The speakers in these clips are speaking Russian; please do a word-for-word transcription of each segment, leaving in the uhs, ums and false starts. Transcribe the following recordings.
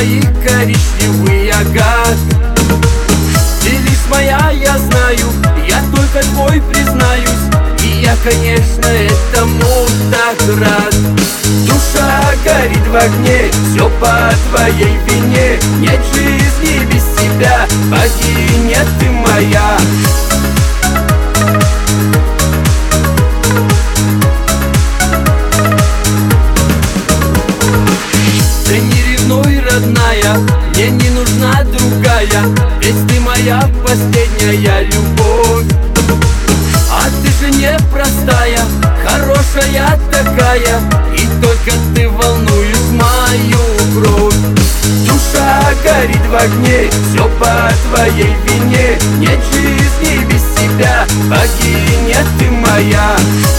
твои коричневые агат. Ты лишь моя, я знаю, я только твой, признаюсь. И я, конечно, этому так рад. Душа горит в огне, все по твоей вине. Нет жизни без тебя, богиня ты моя. Ты не ревнуй, родная, мне не нужна другая, ведь ты моя последняя любовь. А ты же непростая, хорошая такая, и только ты волнуешь мою кровь. Душа горит в огне, все по твоей вине. Нет жизни без тебя, богиня ты моя.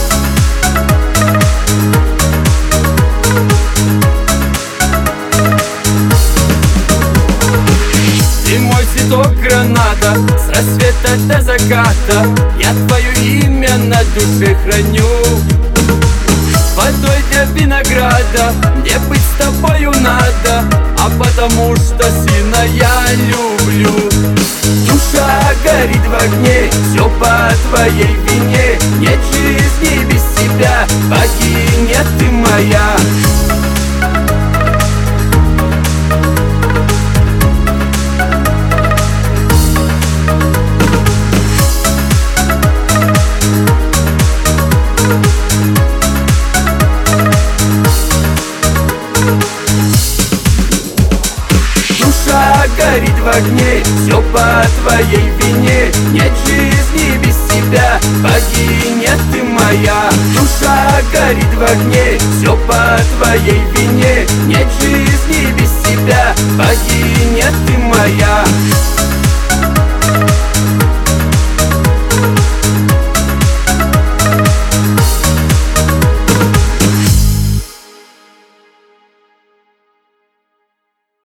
Ты мой цветок граната, с рассвета до заката. Я твое имя на душе храню. Водой для винограда мне быть с тобою надо, а потому что сильно я люблю. Душа горит в огне, все по твоей вине. Нет жизни без тебя, богиня ты моя. Горит в огне, все по твоей вине. Нет жизни без тебя, богиня ты моя. Душа горит в огне, все по твоей вине. Нет жизни без тебя, богиня ты моя.